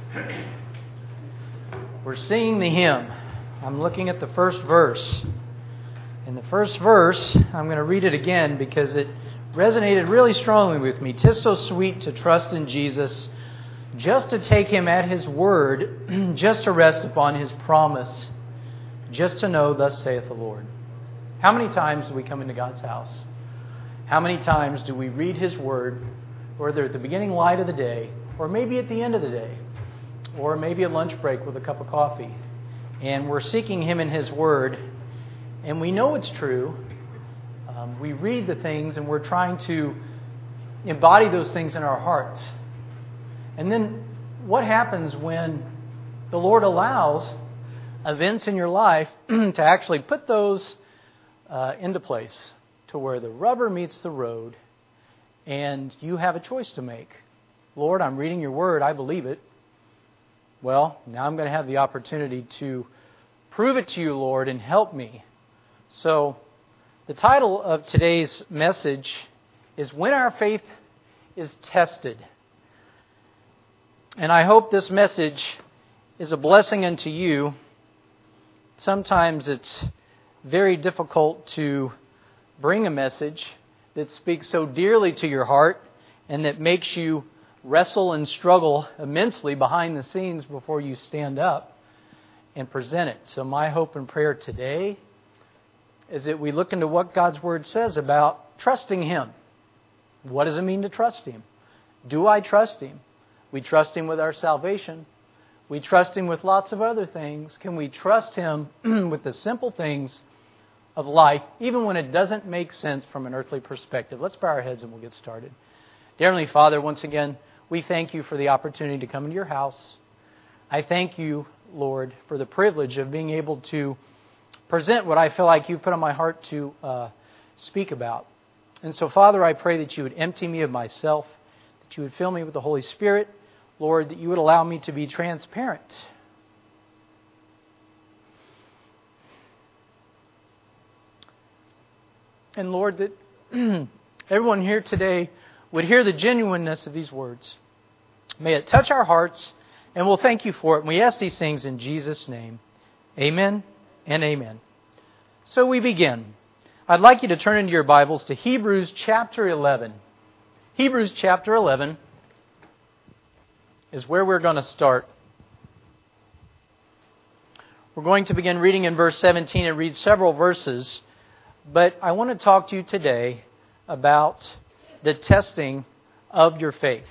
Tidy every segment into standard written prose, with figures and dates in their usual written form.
We're singing the hymn. I'm looking at the first verse. In the first verse, I'm going to read it again because it resonated really strongly with me. 'Tis so sweet to trust in Jesus, just to take Him at His word, just to rest upon His promise, just to know, thus saith the Lord. How many times do we come into God's house? How many times do we read His word, whether at the beginning light of the day, or maybe at the end of the day, or maybe a lunch break with a cup of coffee, and we're seeking Him in His word, and we know it's true. We read the things and we're trying to embody those things in our hearts. And then what happens when the Lord allows events in your life to actually put those into place to where the rubber meets the road and you have a choice to make? Lord, I'm reading your word. I believe it. Well, now I'm going to have the opportunity to prove it to you, Lord, and help me. So, the title of today's message is When Our Faith is Tested. And I hope this message is a blessing unto you. Sometimes it's very difficult to bring a message that speaks so dearly to your heart and that makes you wrestle and struggle immensely behind the scenes before you stand up and present it. So my hope and prayer today is that we look into what God's Word says about trusting Him. What does it mean to trust Him? Do I trust Him? We trust Him with our salvation. We trust Him with lots of other things. Can we trust Him with the simple things of life, even when it doesn't make sense from an earthly perspective? Let's bow our heads and we'll get started. Dear Heavenly Father, once again, we thank You for the opportunity to come into Your house. I thank You, Lord, for the privilege of being able to present what I feel like You've put on my heart to speak about. And so, Father, I pray that You would empty me of myself, that You would fill me with the Holy Spirit, Lord, that You would allow me to be transparent. And Lord, that everyone here today would hear the genuineness of these words. May it touch our hearts, and we'll thank You for it. And we ask these things in Jesus' name. Amen and amen. So we begin. I'd like you to turn into your Bibles to Hebrews chapter 11. Hebrews chapter 11 is where we're going to start. We're going to begin reading in verse 17 and read several verses, but I want to talk to you today about the testing of your faith.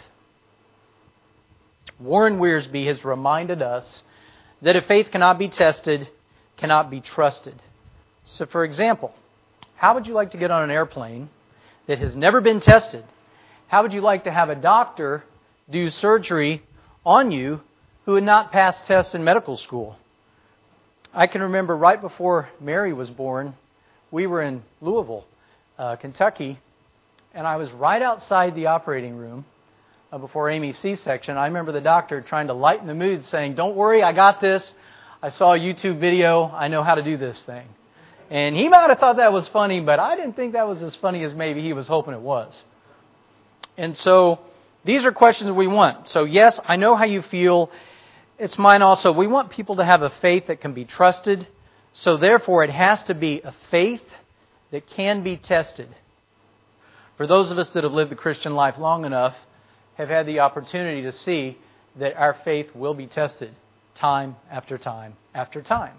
Warren Wiersbe has reminded us that a faith cannot be tested, cannot be trusted. So, for example, how would you like to get on an airplane that has never been tested? How would you like to have a doctor do surgery on you who had not passed tests in medical school? I can remember right before Mary was born, we were in Louisville, Kentucky, and I was right outside the operating room before Amy's C-section. I remember the doctor trying to lighten the mood, saying, "Don't worry, I got this. I saw a YouTube video. I know how to do this thing." And he might have thought that was funny, but I didn't think that was as funny as maybe he was hoping it was. And so these are questions we want. So yes, I know how you feel. It's mine also. We want people to have a faith that can be trusted. So therefore, it has to be a faith that can be tested. For those of us that have lived the Christian life long enough, have had the opportunity to see that our faith will be tested time after time after time.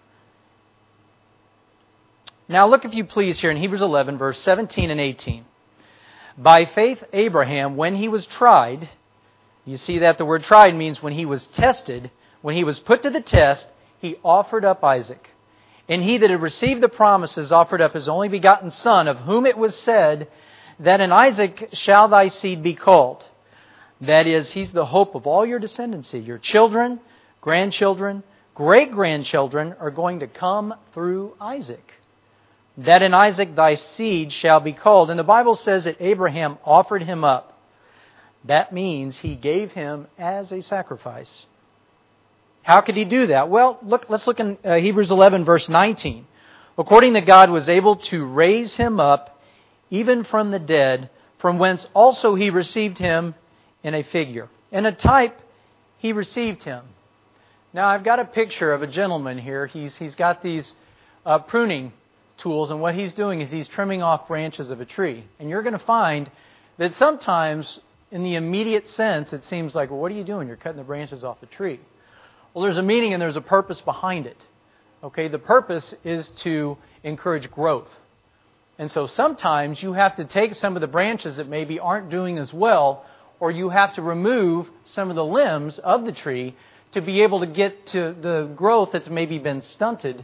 Now look, if you please, here in Hebrews 11, verse 17 and 18. By faith, Abraham, when he was tried, you see that the word tried means when he was tested, when he was put to the test, he offered up Isaac. And he that had received the promises offered up his only begotten son, of whom it was said, that in Isaac shall thy seed be called. That is, he's the hope of all your descendancy. Your children, grandchildren, great-grandchildren are going to come through Isaac. That in Isaac thy seed shall be called. And the Bible says that Abraham offered him up. That means he gave him as a sacrifice. How could he do that? Well, let's look in Hebrews 11, verse 19. According that God was able to raise him up even from the dead, from whence also he received him in a figure. In a type, he received him. Now I've got a picture of a gentleman here. He's got these pruning tools, and what he's doing is he's trimming off branches of a tree. And you're going to find that sometimes in the immediate sense it seems like, well, what are you doing? You're cutting the branches off the tree. Well, there's a meaning and there's a purpose behind it. Okay, the purpose is to encourage growth. And so sometimes you have to take some of the branches that maybe aren't doing as well, or you have to remove some of the limbs of the tree to be able to get to the growth that's maybe been stunted,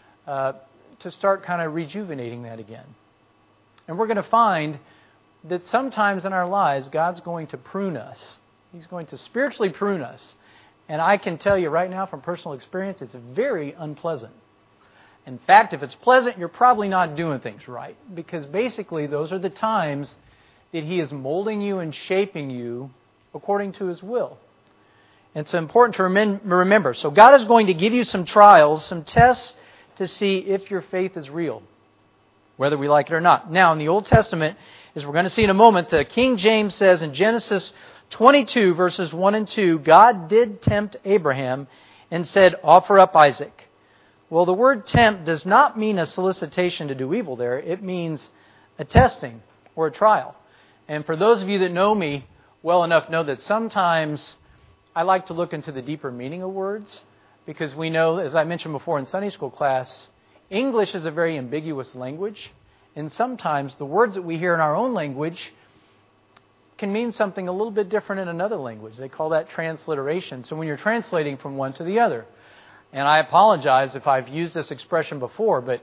to start kind of rejuvenating that again. And we're going to find that sometimes in our lives, God's going to prune us. He's going to spiritually prune us. And I can tell you right now from personal experience, it's very unpleasant. In fact, if it's pleasant, you're probably not doing things right. Because basically, those are the times that He is molding you and shaping you according to His will. And it's important to remember. So God is going to give you some trials, some tests to see if your faith is real, whether we like it or not. Now, in the Old Testament, as we're going to see in a moment, the King James says in Genesis 22, verses 1 and 2, God did tempt Abraham and said, offer up Isaac. Well, the word tempt does not mean a solicitation to do evil there. It means a testing or a trial. And for those of you that know me well enough know that sometimes I like to look into the deeper meaning of words, because we know, as I mentioned before in Sunday school class, English is a very ambiguous language. And sometimes the words that we hear in our own language can mean something a little bit different in another language. They call that transliteration. So when you're translating from one to the other. And I apologize if I've used this expression before, but,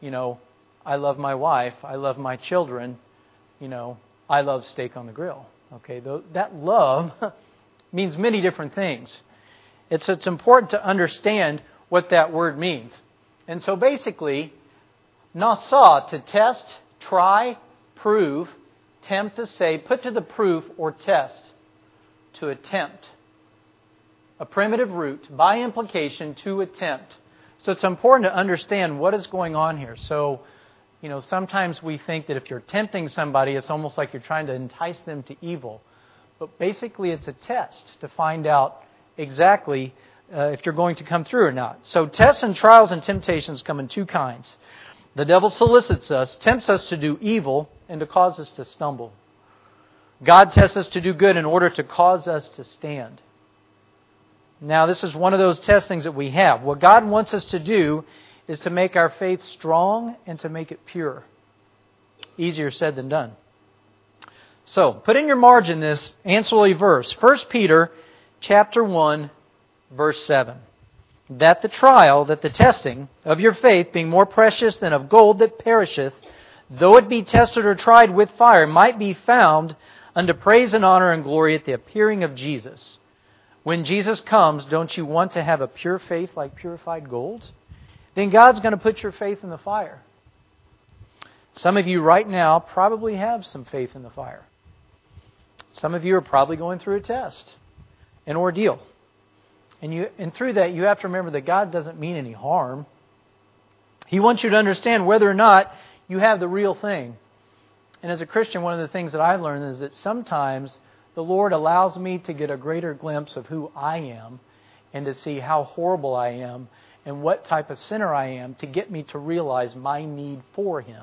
I love my wife, I love my children, I love steak on the grill. Okay, that love means many different things. It's important to understand what that word means. And so basically, nasa, to test, try, prove, tempt to say, put to the proof or test, to attempt. A primitive root, by implication, to attempt. So it's important to understand what is going on here. So, sometimes we think that if you're tempting somebody, it's almost like you're trying to entice them to evil. But basically, it's a test to find out exactly if you're going to come through or not. So tests and trials and temptations come in two kinds. The devil solicits us, tempts us to do evil, and to cause us to stumble. God tests us to do good in order to cause us to stand. Now, this is one of those testings that we have. What God wants us to do is to make our faith strong and to make it pure. Easier said than done. So, put in your margin this ancillary verse. 1 Peter chapter 1, verse 7. That the testing of your faith, being more precious than of gold that perisheth, though it be tested or tried with fire, might be found unto praise and honor and glory at the appearing of Jesus. When Jesus comes, don't you want to have a pure faith like purified gold? Then God's going to put your faith in the fire. Some of you right now probably have some faith in the fire. Some of you are probably going through a test, an ordeal. And through that, you have to remember that God doesn't mean any harm. He wants you to understand whether or not you have the real thing. And as a Christian, one of the things that I learned is that sometimes the Lord allows me to get a greater glimpse of who I am and to see how horrible I am and what type of sinner I am to get me to realize my need for Him.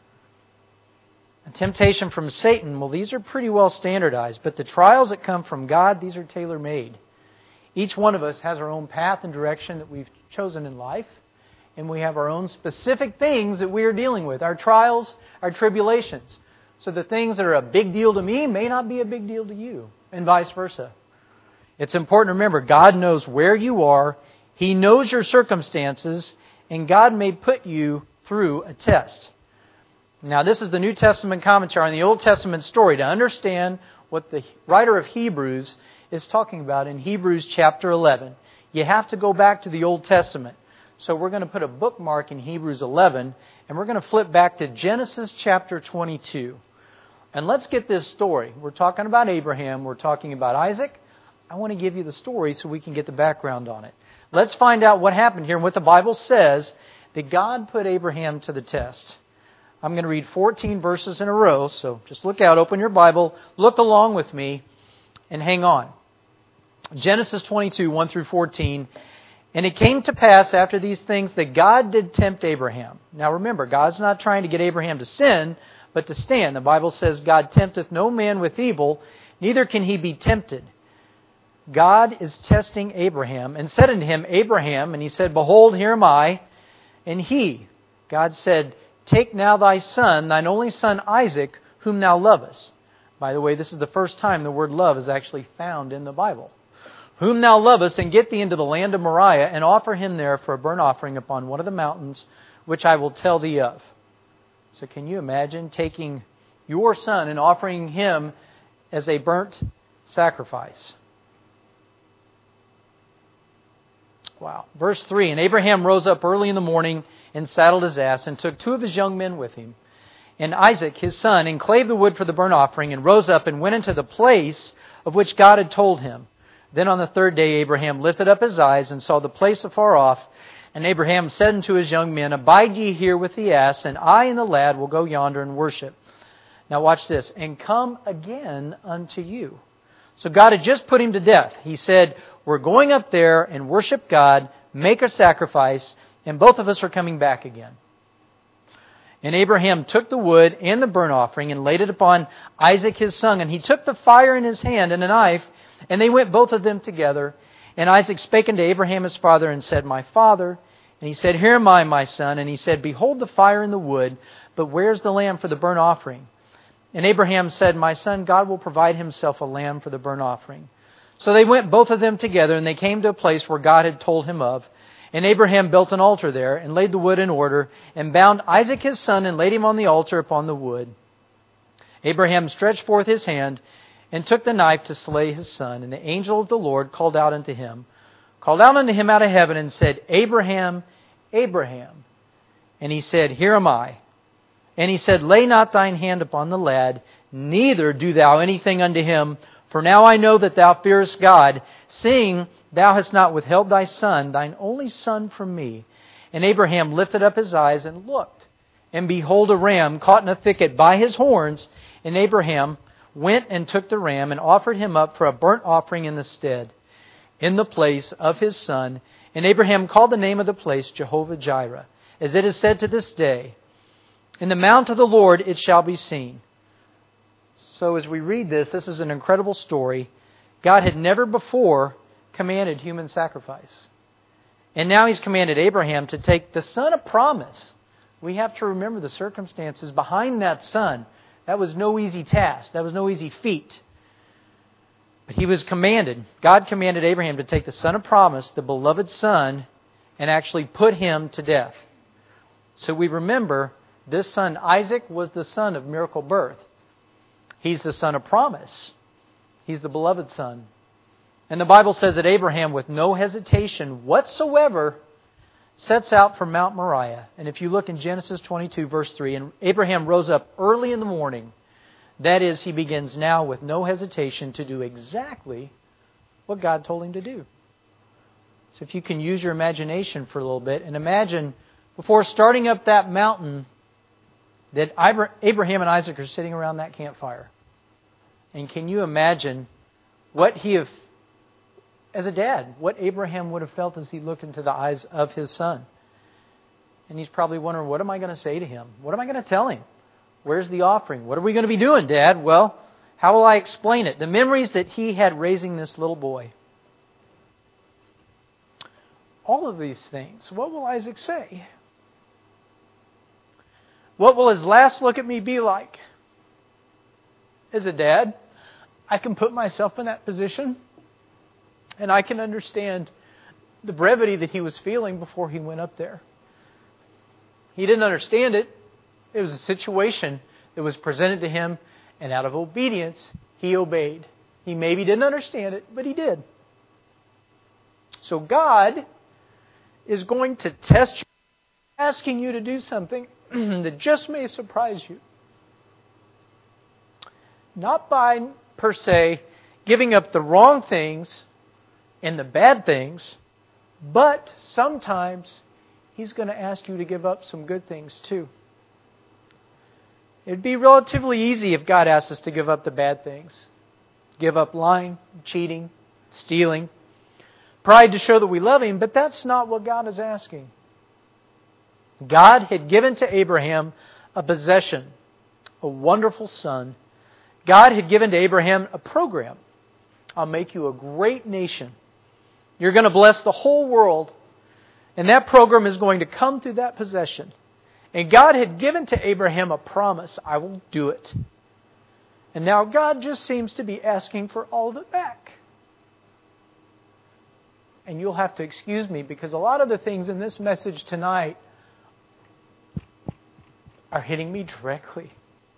A temptation from Satan, well, these are pretty well standardized, but the trials that come from God, these are tailor-made. Each one of us has our own path and direction that we've chosen in life, and we have our own specific things that we are dealing with, our trials, our tribulations. So the things that are a big deal to me may not be a big deal to you, and vice versa. It's important to remember, God knows where you are, He knows your circumstances, and God may put you through a test. Now, this is the New Testament commentary on the Old Testament story to understand what the writer of Hebrews is talking about in Hebrews chapter 11. You have to go back to the Old Testament. So we're going to put a bookmark in Hebrews 11, and we're going to flip back to Genesis chapter 22. And let's get this story. We're talking about Abraham. We're talking about Isaac. I want to give you the story so we can get the background on it. Let's find out what happened here and what the Bible says that God put Abraham to the test. I'm going to read 14 verses in a row, so just look out, open your Bible, look along with me, and hang on. Genesis 22, 1 through 14. And it came to pass after these things that God did tempt Abraham. Now remember, God's not trying to get Abraham to sin, but to stand. The Bible says, God tempteth no man with evil, neither can he be tempted. God is testing Abraham and said unto him, Abraham, and he said, Behold, here am I. And God said, Take now thy son, thine only son Isaac, whom thou lovest. By the way, this is the first time the word love is actually found in the Bible. Whom thou lovest, and get thee into the land of Moriah, and offer him there for a burnt offering upon one of the mountains, which I will tell thee of. So can you imagine taking your son and offering him as a burnt sacrifice? Wow. Verse 3, And Abraham rose up early in the morning, and saddled his ass, and took 2 of his young men with him, and Isaac his son, and clave the wood for the burnt offering, and rose up and went into the place of which God had told him. Then on the 3rd day Abraham lifted up his eyes, and saw the place afar off. And Abraham said unto his young men, Abide ye here with the ass, and I and the lad will go yonder and worship. Now watch this. And come again unto you. So God had just put him to death. He said, we're going up there and worship God, make a sacrifice, and both of us are coming back again. And Abraham took the wood and the burnt offering and laid it upon Isaac his son. And he took the fire in his hand and a knife, and they went both of them together. And Isaac spake unto Abraham his father, and said, My father. And he said, Here am I, my son. And he said, Behold the fire and the wood, but where's the lamb for the burnt offering? And Abraham said, My son, God will provide himself a lamb for the burnt offering. So they went both of them together, and they came to a place where God had told him of. And Abraham built an altar there, and laid the wood in order, and bound Isaac his son, and laid him on the altar upon the wood. Abraham stretched forth his hand, and took the knife to slay his son. And the angel of the Lord called out unto him out of heaven, and said, Abraham, Abraham. And he said, Here am I. And he said, Lay not thine hand upon the lad, neither do thou anything unto him. For now I know that thou fearest God, seeing thou hast not withheld thy son, thine only son, from me. And Abraham lifted up his eyes and looked, and behold, a ram caught in a thicket by his horns. And Abraham went and took the ram, and offered him up for a burnt offering in the stead, in the place of his son. And Abraham called the name of the place Jehovah-Jireh, as it is said to this day, In the mount of the Lord it shall be seen. So as we read this is an incredible story. God had never before commanded human sacrifice. And now He's commanded Abraham to take the son of promise. We have to remember the circumstances behind that son. That was no easy task. That was no easy feat. But God commanded Abraham to take the son of promise, the beloved son, and actually put him to death. So we remember this son, Isaac, was the son of miracle birth. He's the son of promise. He's the beloved son. And the Bible says that Abraham, with no hesitation whatsoever, sets out from Mount Moriah. And if you look in Genesis 22, verse 3, and Abraham rose up early in the morning. That is, he begins now with no hesitation to do exactly what God told him to do. So if you can use your imagination for a little bit, and imagine before starting up that mountain that Abraham and Isaac are sitting around that campfire. And can you imagine as a dad, what Abraham would have felt as he looked into the eyes of his son? And he's probably wondering, what am I going to say to him? What am I going to tell him? Where's the offering? What are we going to be doing, Dad? Well, how will I explain it? The memories that he had raising this little boy. All of these things. What will Isaac say? What will his last look at me be like? As a dad, I can put myself in that position, and I can understand the brevity that he was feeling before he went up there. He didn't understand it. It was a situation that was presented to him, and out of obedience, he obeyed. He maybe didn't understand it, but he did. So God is going to test you, asking you to do something that just may surprise you. Not by, per se, giving up the wrong things and the bad things, but sometimes He's going to ask you to give up some good things too. It'd be relatively easy if God asked us to give up the bad things. Give up lying, cheating, stealing, pride to show that we love Him, but that's not what God is asking. God had given to Abraham a possession, a wonderful son. God had given to Abraham a program. I'll make you a great nation. You're going to bless the whole world. And that program is going to come through that possession. And God had given to Abraham a promise, I will do it. And now God just seems to be asking for all of it back. And you'll have to excuse me because a lot of the things in this message tonight are hitting me directly.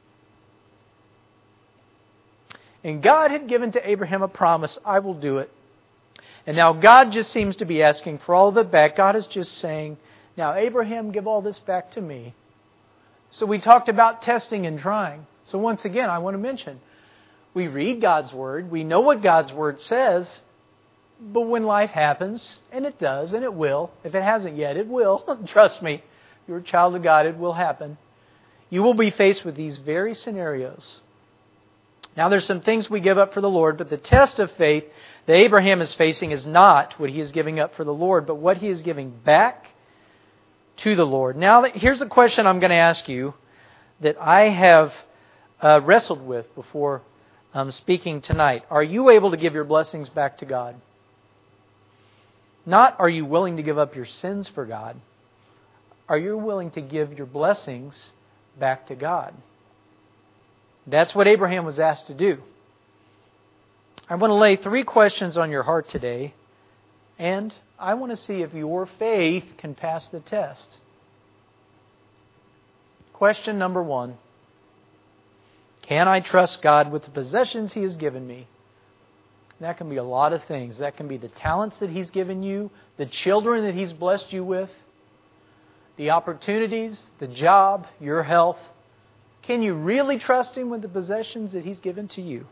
And God had given to Abraham a promise, I will do it. And now God just seems to be asking for all of it back. God is just saying, now Abraham, give all this back to me. So we talked about testing and trying. So once again, I want to mention, we read God's Word, we know what God's Word says, but when life happens, and it does, and it will, if it hasn't yet, it will, trust me, if you're a child of God, it will happen. You will be faced with these very scenarios. Now there's some things we give up for the Lord, but the test of faith that Abraham is facing is not what he is giving up for the Lord, but what he is giving back to the Lord. Now here's a question I'm going to ask you that I have wrestled with before speaking tonight. Are you able to give your blessings back to God? Not are you willing to give up your sins for God. Are you willing to give your blessings back to God? That's what Abraham was asked to do. I want to lay 3 questions on your heart today, and I want to see if your faith can pass the test. Question number 1. Can I trust God with the possessions He has given me? That can be a lot of things. That can be the talents that He's given you, the children that He's blessed you with, the opportunities, the job, your health. Can you really trust Him with the possessions that He's given to you?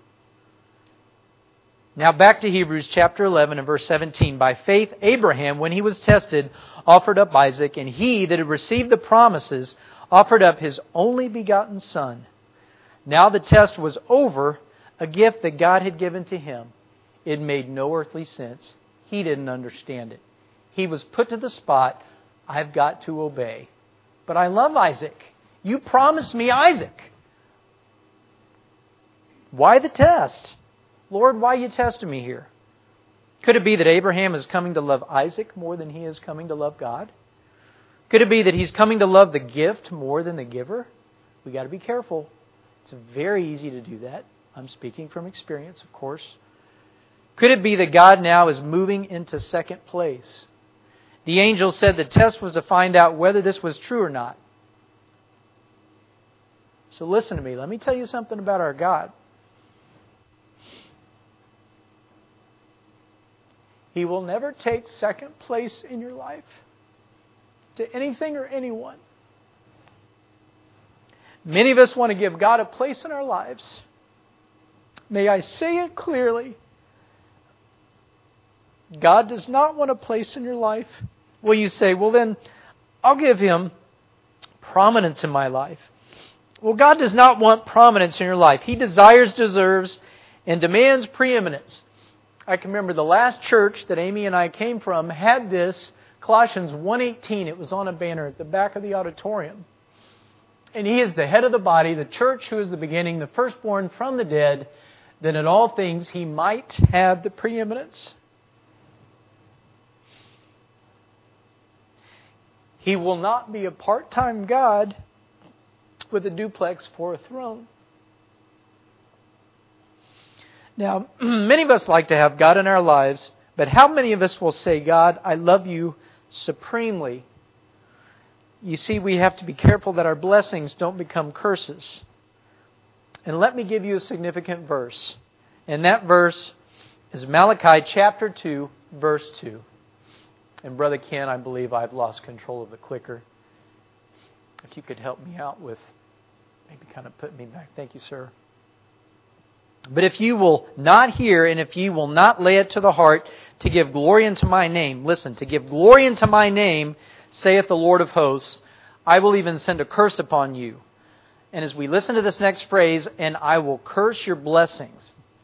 Now back to Hebrews chapter 11 and verse 17. By faith, Abraham, when he was tested, offered up Isaac, and he that had received the promises offered up his only begotten son. Now the test was over, a gift that God had given to him. It made no earthly sense. He didn't understand it. He was put to the spot, I've got to obey. But I love Isaac. You promised me Isaac. Why the test? Lord, why are you testing me here? Could it be that Abraham is coming to love Isaac more than he is coming to love God? Could it be that he's coming to love the gift more than the giver? We've got to be careful. It's very easy to do that. I'm speaking from experience, of course. Could it be that God now is moving into second place? The angel said the test was to find out whether this was true or not. So listen to me. Let me tell you something about our God. He will never take second place in your life to anything or anyone. Many of us want to give God a place in our lives. May I say it clearly? God does not want a place in your life. Well, you say, well then, I'll give Him prominence in my life. Well, God does not want prominence in your life. He desires, deserves, and demands preeminence. I can remember the last church that Amy and I came from had this, Colossians 1:18. It was on a banner at the back of the auditorium. And He is the head of the body, the church who is the beginning, the firstborn from the dead, that in all things He might have the preeminence. He will not be a part-time God with a duplex for a throne. Now, many of us like to have God in our lives, but how many of us will say, God, I love you supremely? You see, we have to be careful that our blessings don't become curses. And let me give you a significant verse. And that verse is Malachi chapter 2, verse 2. And Brother Ken, I believe I've lost control of the clicker. If you could help me out with maybe kind of put me back. Thank you, sir. But if you will not hear, and if you will not lay it to the heart to give glory unto my name, listen, to give glory unto my name, saith the Lord of hosts, I will even send a curse upon you. And as we listen to this next phrase, and I will curse your blessings.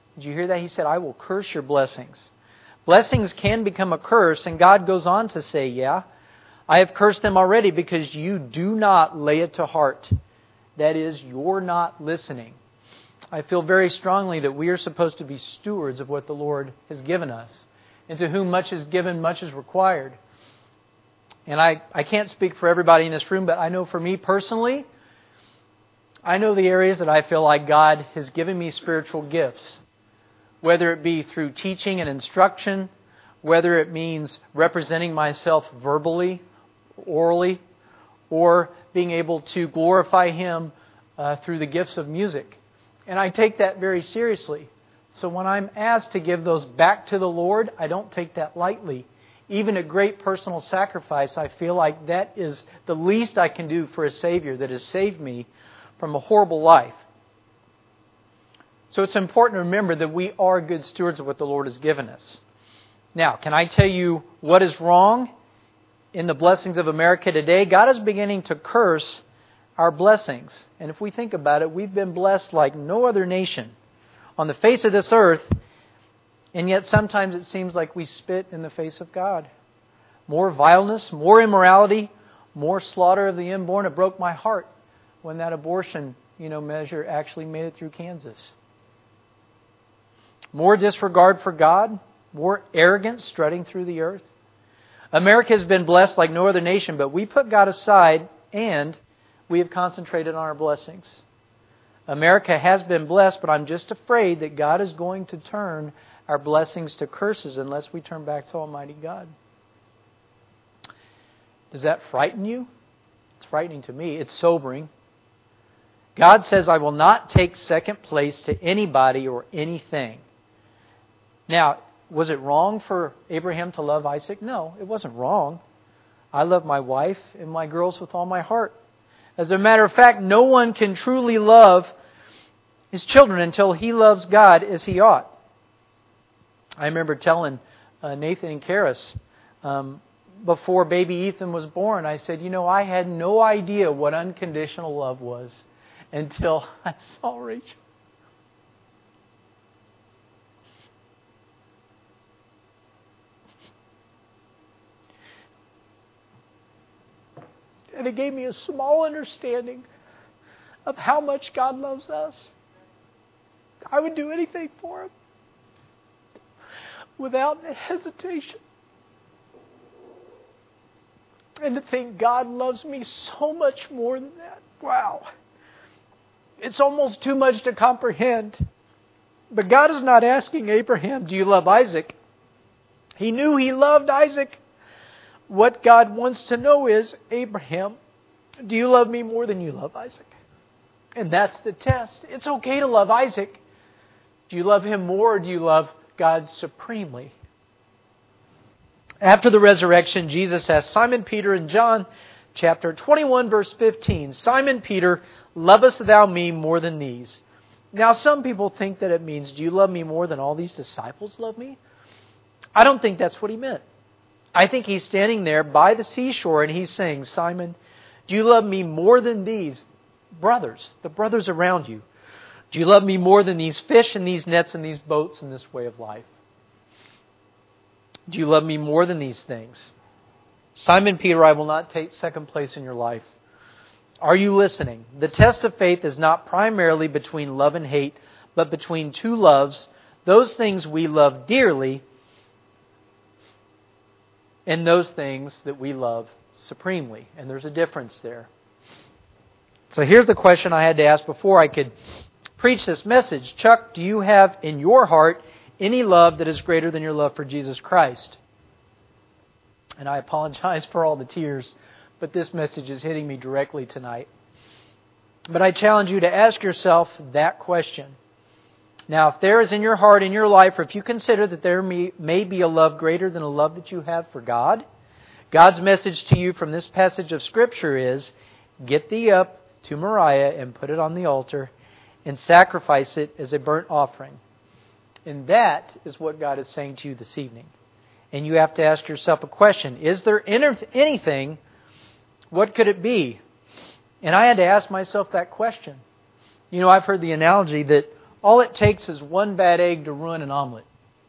Did you hear that? He said, I will curse your blessings. Blessings can become a curse, and God goes on to say, yeah, I have cursed them already because you do not lay it to heart. That is, you're not listening. I feel very strongly that we are supposed to be stewards of what the Lord has given us. And to whom much is given, much is required. And I can't speak for everybody in this room, but I know for me personally, I know the areas that I feel like God has given me spiritual gifts. Whether it be through teaching and instruction, whether it means representing myself verbally, orally, or being able to glorify Him through the gifts of music. And I take that very seriously. So when I'm asked to give those back to the Lord, I don't take that lightly. Even at great personal sacrifice, I feel like that is the least I can do for a Savior that has saved me from a horrible life. So it's important to remember that we are good stewards of what the Lord has given us. Now, can I tell you what is wrong in the blessings of America today? God is beginning to curse our blessings. And if we think about it, we've been blessed like no other nation on the face of this earth, and yet sometimes it seems like we spit in the face of God. More vileness, more immorality, more slaughter of the unborn. It broke my heart when that abortion, measure actually made it through Kansas. More disregard for God, more arrogance strutting through the earth. America has been blessed like no other nation, but we put God aside and we have concentrated on our blessings. America has been blessed, but I'm just afraid that God is going to turn our blessings to curses unless we turn back to Almighty God. Does that frighten you? It's frightening to me. It's sobering. God says, I will not take second place to anybody or anything. Now, was it wrong for Abraham to love Isaac? No, it wasn't wrong. I love my wife and my girls with all my heart. As a matter of fact, no one can truly love his children until he loves God as he ought. I remember telling Nathan and Karis before baby Ethan was born, I said, I had no idea what unconditional love was until I saw Rachel. And it gave me a small understanding of how much God loves us. I would do anything for Him without hesitation. And to think God loves me so much more than that. Wow. It's almost too much to comprehend. But God is not asking Abraham, do you love Isaac? He knew he loved Isaac. What God wants to know is, Abraham, do you love me more than you love Isaac? And that's the test. It's okay to love Isaac. Do you love him more or do you love God supremely? After the resurrection, Jesus asked Simon Peter in John chapter 21, verse 15, Simon Peter, lovest thou me more than these? Now some people think that it means, do you love me more than all these disciples love me? I don't think that's what he meant. I think he's standing there by the seashore and he's saying, Simon, do you love me more than these brothers, the brothers around you? Do you love me more than these fish and these nets and these boats and this way of life? Do you love me more than these things? Simon Peter, I will not take second place in your life. Are you listening? The test of faith is not primarily between love and hate, but between two loves, those things we love dearly and those things that we love supremely. And there's a difference there. So here's the question I had to ask before I could preach this message. Chuck, do you have in your heart any love that is greater than your love for Jesus Christ? And I apologize for all the tears, but this message is hitting me directly tonight. But I challenge you to ask yourself that question. Now, if there is in your heart, in your life, or if you consider that there may be a love greater than a love that you have for God, God's message to you from this passage of Scripture is, get thee up to Moriah and put it on the altar and sacrifice it as a burnt offering. And that is what God is saying to you this evening. And you have to ask yourself a question. Is there anything? What could it be? And I had to ask myself that question. I've heard the analogy that All it takes is one bad egg to ruin an omelet.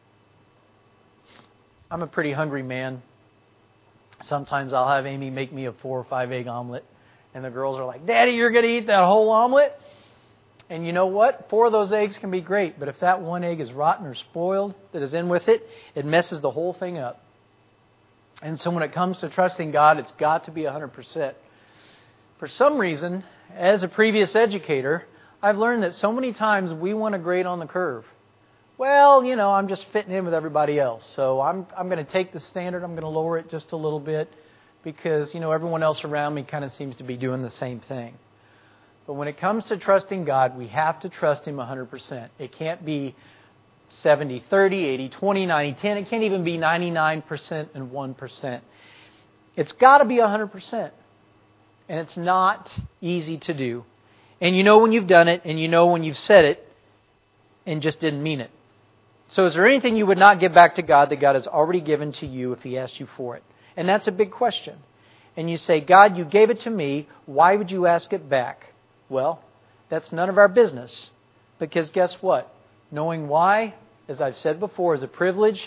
I'm a pretty hungry man. Sometimes I'll have Amy make me a 4 or 5 egg omelet. And the girls are like, Daddy, you're going to eat that whole omelet? And you know what? 4 of those eggs can be great. But if that one egg is rotten or spoiled that is in with it, it messes the whole thing up. And so when it comes to trusting God, it's got to be 100%. For some reason, as a previous educator, I've learned that so many times we want to grade on the curve. Well, I'm just fitting in with everybody else. So I'm going to take the standard, I'm going to lower it just a little bit because, everyone else around me kind of seems to be doing the same thing. But when it comes to trusting God, we have to trust Him 100%. It can't be 70-30, 80-20, 90-10. It can't even be 99% and 1%. It's got to be 100%. And it's not easy to do. And you know when you've done it, and you know when you've said it, and just didn't mean it. So is there anything you would not give back to God that God has already given to you if He asked you for it? And that's a big question. And you say, God, you gave it to me. Why would you ask it back? Well, that's none of our business. Because guess what? Knowing why, as I've said before, is a privilege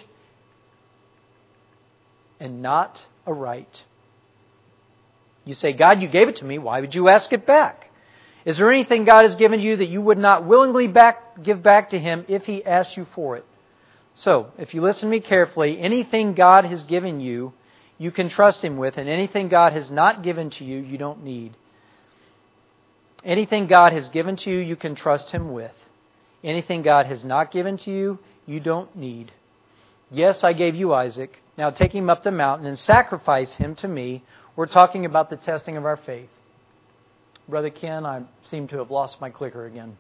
and not a right. You say, God, you gave it to me. Why would you ask it back? Is there anything God has given you that you would not willingly give back to Him if He asked you for it? So, if you listen to me carefully, anything God has given you, you can trust Him with, and anything God has not given to you, you don't need. Anything God has given to you, you can trust Him with. Anything God has not given to you, you don't need. Yes, I gave you Isaac. Now take him up the mountain and sacrifice him to me. We're talking about the testing of our faith. Brother Ken, I seem to have lost my clicker again.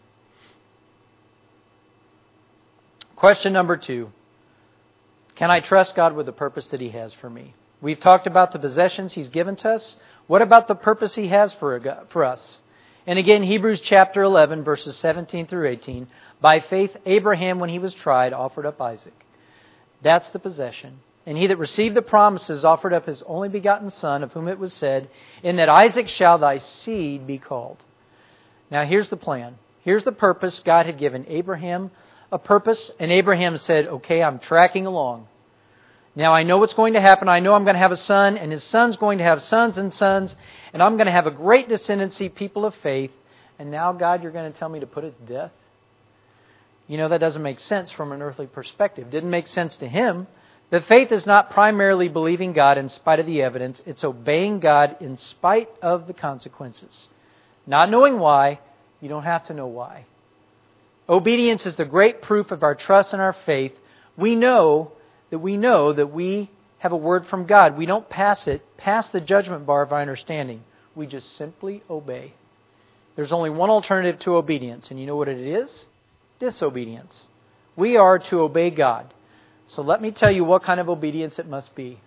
Question number 2. Can I trust God with the purpose that He has for me? We've talked about the possessions He's given to us. What about the purpose He has for us? And again, Hebrews chapter 11, verses 17 through 18. By faith, Abraham, when he was tried, offered up Isaac. That's the possession. And he that received the promises offered up his only begotten son, of whom it was said, in that Isaac shall thy seed be called. Now here's the plan. Here's the purpose. God had given Abraham a purpose, and Abraham said, okay, I'm tracking along. Now I know what's going to happen. I know I'm going to have a son, and his son's going to have sons and sons, and I'm going to have a great descendancy, people of faith. And now, God, you're going to tell me to put it to death? That doesn't make sense from an earthly perspective. Didn't make sense to him. But faith is not primarily believing God in spite of the evidence. It's obeying God in spite of the consequences. Not knowing why, you don't have to know why. Obedience is the great proof of our trust and our faith. We know that we have a word from God. We don't pass the judgment bar of our understanding. We just simply obey. There's only one alternative to obedience, and you know what it is? Disobedience. We are to obey God. So let me tell you what kind of obedience it must be.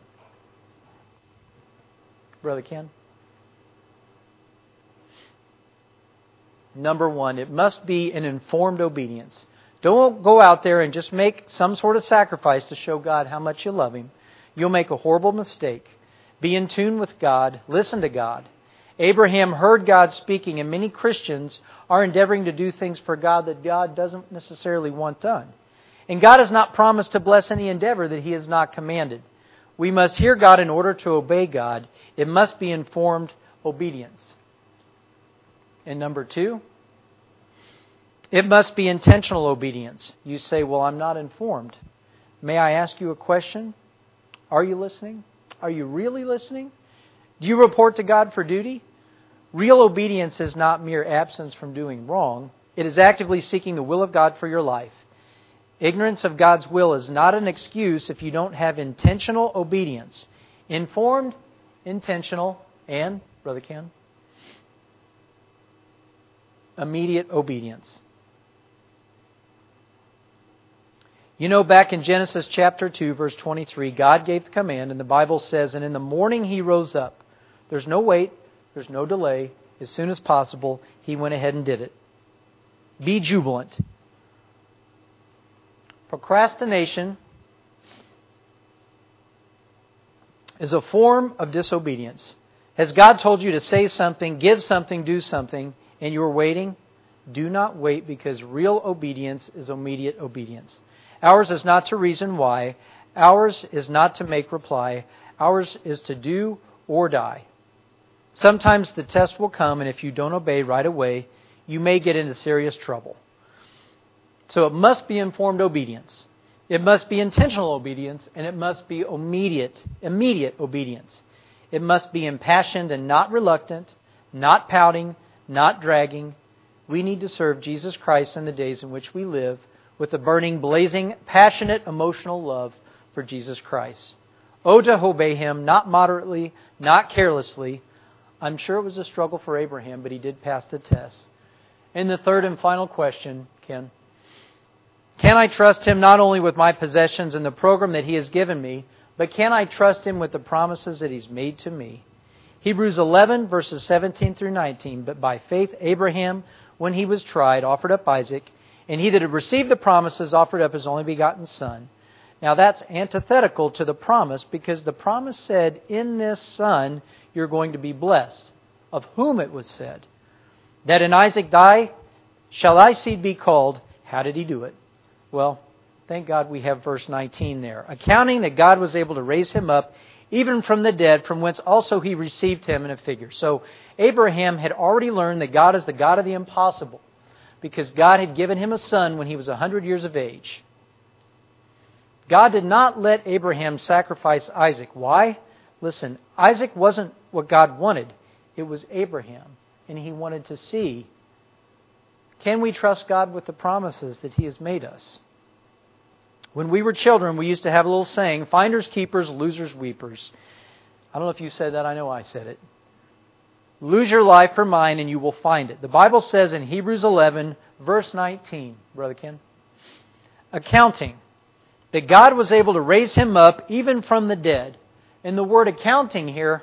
Brother Ken? Number 1, it must be an informed obedience. Don't go out there and just make some sort of sacrifice to show God how much you love Him. You'll make a horrible mistake. Be in tune with God. Listen to God. Abraham heard God speaking, and many Christians are endeavoring to do things for God that God doesn't necessarily want done. And God has not promised to bless any endeavor that He has not commanded. We must hear God in order to obey God. It must be informed obedience. And number 2, it must be intentional obedience. You say, well, I'm not informed. May I ask you a question? Are you listening? Are you really listening? Do you report to God for duty? Real obedience is not mere absence from doing wrong. It is actively seeking the will of God for your life. Ignorance of God's will is not an excuse if you don't have intentional obedience. Informed, intentional, and, Brother Ken, immediate obedience. Back in Genesis chapter 2, verse 23, God gave the command, and the Bible says, and in the morning He rose up. There's no wait. There's no delay. As soon as possible, He went ahead and did it. Be jubilant. Procrastination is a form of disobedience. Has God told you to say something, give something, do something, and you're waiting? Do not wait, because real obedience is immediate obedience. Ours is not to reason why. Ours is not to make reply. Ours is to do or die. Sometimes the test will come, and if you don't obey right away, you may get into serious trouble. So it must be informed obedience. It must be intentional obedience, and it must be immediate obedience. It must be impassioned and not reluctant, not pouting, not dragging. We need to serve Jesus Christ in the days in which we live with a burning, blazing, passionate, emotional love for Jesus Christ. Oh, to obey Him, not moderately, not carelessly. I'm sure it was a struggle for Abraham, but he did pass the test. And the third and final question, Ken. Can I trust Him not only with my possessions and the program that He has given me, but can I trust Him with the promises that He's made to me? Hebrews 11, verses 17 through 19. But by faith Abraham, when he was tried, offered up Isaac, and he that had received the promises offered up his only begotten son. Now that's antithetical to the promise, because the promise said, in this son you're going to be blessed. Of whom it was said, that in Isaac shall thy seed be called. How did he do it? Well, thank God we have verse 19 there. Accounting that God was able to raise him up, even from the dead, from whence also he received him in a figure. So Abraham had already learned that God is the God of the impossible, because God had given him a son when he was 100 years of age. God did not let Abraham sacrifice Isaac. Why? Listen, Isaac wasn't what God wanted. It was Abraham. And he wanted to see, can we trust God with the promises that He has made us? When we were children, we used to have a little saying, finders keepers, losers weepers. I don't know if you said that. I know I said it. Lose your life for mine and you will find it. The Bible says in Hebrews 11, verse 19, Brother Ken, accounting that God was able to raise him up even from the dead. And the word accounting here,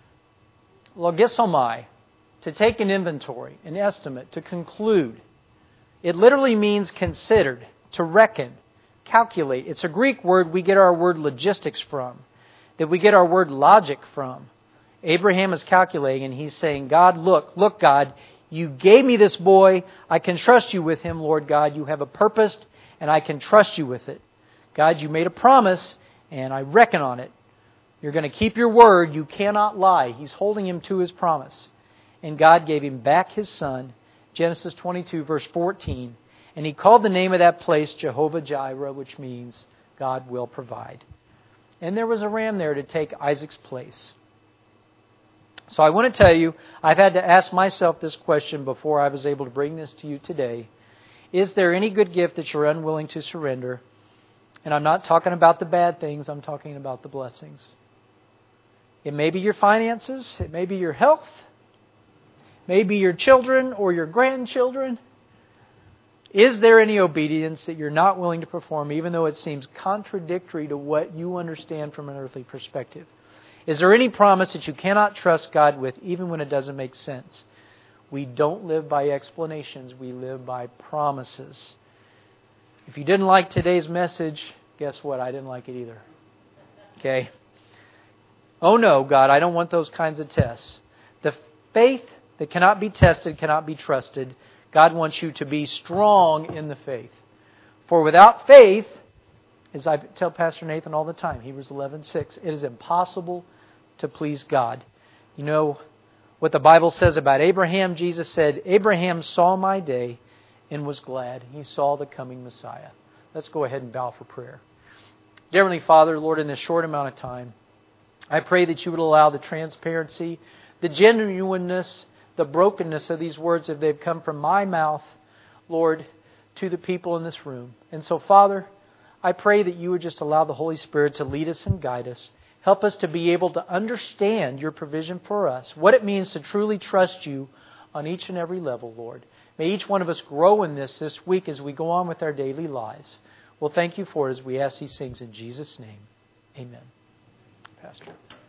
logisomai, to take an inventory, an estimate, to conclude. It literally means considered, to reckon, calculate. It's a Greek word we get our word logistics from, that we get our word logic from. Abraham is calculating and he's saying, God, look, God, you gave me this boy. I can trust you with him, Lord God. You have a purpose and I can trust you with it. God, you made a promise and I reckon on it. You're going to keep your word. You cannot lie. He's holding him to his promise. And God gave him back his son, Genesis 22, verse 14. And he called the name of that place Jehovah Jireh, which means God will provide. And there was a ram there to take Isaac's place. So I want to tell you, I've had to ask myself this question before I was able to bring this to you today. Is there any good gift that you're unwilling to surrender? And I'm not talking about the bad things, I'm talking about the blessings. It may be your finances, it may be your health, maybe your children or your grandchildren. Is there any obedience that you're not willing to perform, even though it seems contradictory to what you understand from an earthly perspective? Is there any promise that you cannot trust God with, even when it doesn't make sense? We don't live by explanations, we live by promises. If you didn't like today's message, guess what? I didn't like it either. Okay? Oh no, God, I don't want those kinds of tests. The faith that cannot be tested cannot be trusted. God wants you to be strong in the faith. For without faith, as I tell Pastor Nathan all the time, Hebrews 11:6, it is impossible to please God. You know what the Bible says about Abraham? Jesus said, Abraham saw my day and was glad. He saw the coming Messiah. Let's go ahead and bow for prayer. Dear Heavenly Father, Lord, in this short amount of time, I pray that you would allow the transparency, the genuineness, the brokenness of these words if they've come from my mouth, Lord, to the people in this room. And so, Father, I pray that you would just allow the Holy Spirit to lead us and guide us. Help us to be able to understand your provision for us, what it means to truly trust you on each and every level, Lord. May each one of us grow in this week as we go on with our daily lives. Well, thank you for it as we ask these things in Jesus' name. Amen. Pastor.